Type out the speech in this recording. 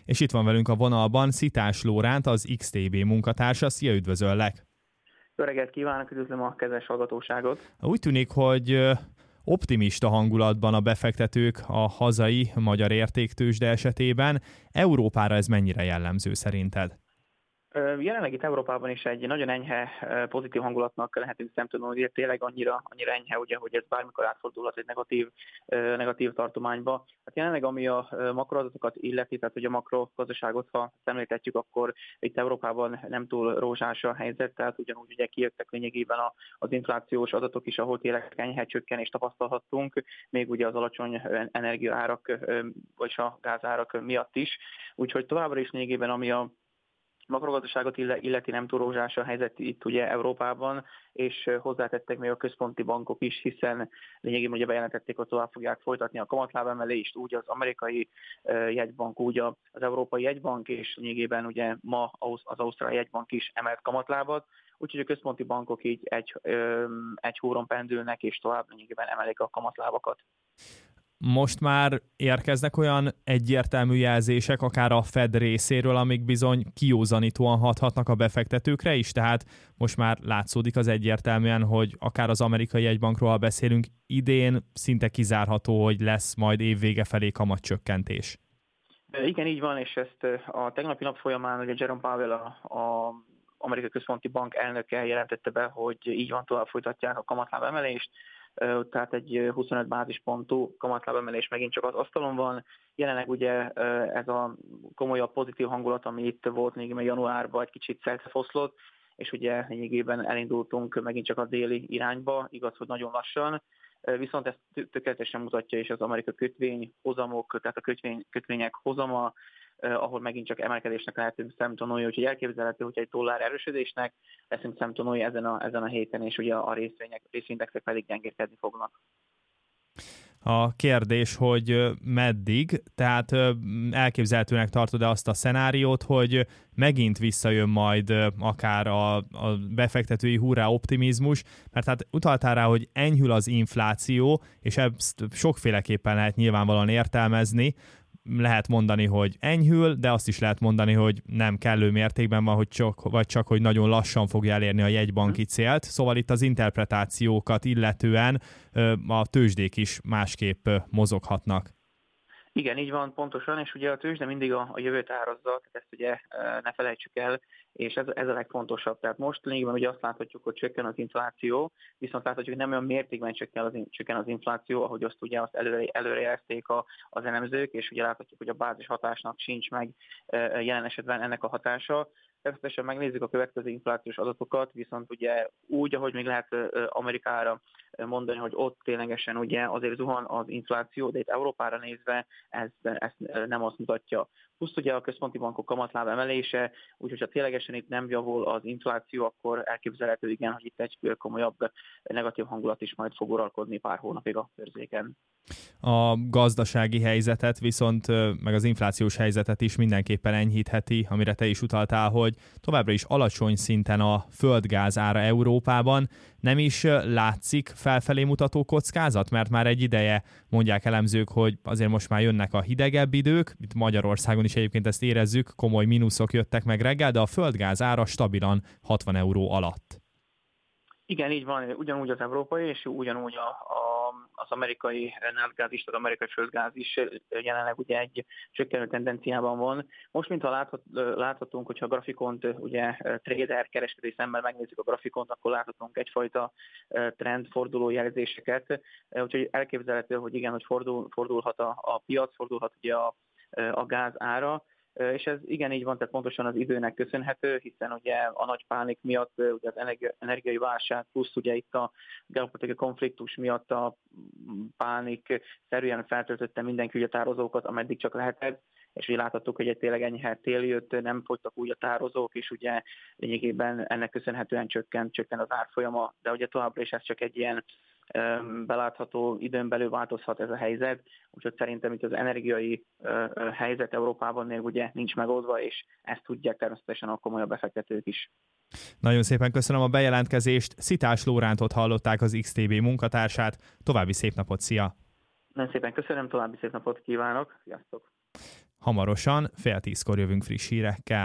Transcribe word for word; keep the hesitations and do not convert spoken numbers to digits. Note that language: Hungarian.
és itt van velünk a vonalban Szitás Lóránt, az iksz té bé munkatársa. Szia, üdvözöllek! Jó reggelt kívánok, üdvözlöm a kedves hallgatóságot! Úgy tűnik, hogy optimista hangulatban a befektetők a hazai magyar értéktőzsde esetében. Európára ez mennyire jellemző szerinted? Jelenleg itt Európában is egy nagyon enyhe pozitív hangulatnak lehetünk szemtanúi, hogy tényleg annyira, annyira enyhe, ugye, hogy ez bármikor átfordulhat egy negatív, negatív tartományba. Hát jelenleg ami a makroadatokat illeti, tehát hogy a makrogazdaságot, ha szemléltetjük, akkor itt Európában nem túl rózsás a helyzet, tehát ugyanúgy ugye kijöttek lényegében az inflációs adatok is, ahol tényleg enyhe csökkenést tapasztalhattunk, még ugye az alacsony energiaárak vagy a gázárak miatt is. Úgyhogy továbbra is lényegében ami a makrogazdaságot illeti nem túl rózsás a helyzet itt ugye Európában, és hozzátettek még a központi bankok is, hiszen lényegében ugye bejelentették, hogy tovább fogják folytatni a kamatlábemelést, úgy az amerikai jegybank, úgy az európai jegybank, és lényegében ugye ma az ausztrál jegybank is emelt kamatlábat, úgyhogy a központi bankok így egy, egy húron pendülnek, és tovább lényegében emelik a kamatlábakat. Most már érkeznek olyan egyértelmű jelzések, akár a Fed részéről, amik bizony kiózanítóan hathatnak a befektetőkre is, tehát most már látszódik az egyértelműen, hogy akár az amerikai jegybankról, ha beszélünk, idén szinte kizárható, hogy lesz majd évvége felé kamatcsökkentés. Igen, így van, és ezt a tegnapi nap folyamán ugye Jerome Powell, a, a Amerikai Központi Bank elnöke jelentette be, hogy így van, tovább folytatják a kamatlábemelést, tehát egy huszonöt bázispontú kamatlábemelés megint csak az asztalon van. Jelenleg ugye ez a komolyabb pozitív hangulat, ami itt volt még januárban, egy kicsit szeltefoszlott, és ugye lényegében elindultunk megint csak a déli irányba, igaz, hogy nagyon lassan, viszont ezt tökéletesen mutatja is az amerikai kötvény hozamok, tehát a kötvény, kötvények hozama, Uh, ahol megint csak emelkedésnek lehetünk szemtanúi, úgyhogy elképzelhető, hogy egy dollár erősödésnek leszünk szemtanúi ezen a, ezen a héten, és ugye a részvények, részvényindexek pedig gyengélkedni fognak. A kérdés, hogy meddig, tehát elképzelhetőnek tartod-e azt a szenáriót, hogy megint visszajön majd akár a, a befektetői hurrá optimizmus, mert hát utaltál rá, hogy enyhül az infláció, és ezt sokféleképpen lehet nyilvánvalóan értelmezni. Lehet mondani, hogy enyhül, de azt is lehet mondani, hogy nem kellő mértékben van, hogy csak, vagy csak, hogy nagyon lassan fogja elérni a jegybanki célt. Szóval itt az interpretációkat illetően a tőzsdék is másképp mozoghatnak. Igen, így van, pontosan, és ugye a tőzsde mindig a, a jövőt árazza, tehát ezt ugye ne felejtsük el, és ez, ez a legfontosabb. Tehát most lényegében ugye azt láthatjuk, hogy csökken az infláció, viszont láthatjuk, hogy nem olyan mértékben csökken az, csökken az infláció, ahogy azt ugye azt előre, előrejelezték a, az elemzők, és ugye láthatjuk, hogy a bázis hatásnak sincs meg jelen esetben ennek a hatása. Természetesen megnézzük a következő inflációs adatokat, viszont ugye úgy, ahogy még lehet Amerikára mondani, hogy ott ténylegesen ugye azért zuhan az infláció, de itt Európára nézve ez, ez nem azt mutatja. Plusz ugye a központi bankok kamatláb emelése, úgyhogy ha ténylegesen itt nem javul az infláció, akkor elképzelhető igen, hogy itt egy komolyabb negatív hangulat is majd fog uralkodni pár hónapig a körzéken. A gazdasági helyzetet viszont, meg az inflációs helyzetet is mindenképpen enyhítheti, amire te is utaltál, hogy továbbra is alacsony szinten a földgáz ára Európában. Nem is látszik felfelé mutató kockázat, mert már egy ideje mondják elemzők, hogy azért most már jönnek a hidegebb idők, itt Magyarországon is egyébként ezt érezzük, komoly mínuszok jöttek meg reggel, de a földgáz ára stabilan hatvan euró alatt. Igen, így van, ugyanúgy az európai, és ugyanúgy a, a, az amerikai nátgáz is, az amerikai földgáz is jelenleg ugye egy csökkenő tendenciában van. Most, mintha láthat, láthatunk, hogyha a grafikont, ugye trader kereskedő szemben megnézzük a grafikont, akkor láthatunk egyfajta trendforduló jelzéseket, úgyhogy elképzelhető, hogy igen, hogy fordul, fordulhat a, a piac, fordulhat ugye a, a gáz ára, és ez igen így van, tehát pontosan az időnek köszönhető, hiszen ugye a nagy pánik miatt, ugye az energiai válság plusz ugye itt a geopolitikai konfliktus miatt a pánik szerűen feltöltötte mindenki ugye a tározókat, ameddig csak lehetett, és ugye láthattuk, hogy egy tényleg enyhe tél jött, nem fogytak úgy a tározók, és ugye lényegében ennek köszönhetően csökkent, csökkent az árfolyama, de ugye továbbra is ez csak egy ilyen belátható időn belül változhat ez a helyzet, úgyhogy szerintem itt az energiai helyzet Európában még ugye nincs megoldva, és ezt tudják természetesen a komolyabb befektetők is. Nagyon szépen köszönöm a bejelentkezést. Szitás Lórántot hallották, az iksz té bé munkatársát. További szép napot, szia! Nagyon szépen köszönöm, további szép napot kívánok, sziasztok! Hamarosan fél tízkor jövünk friss hírekkel.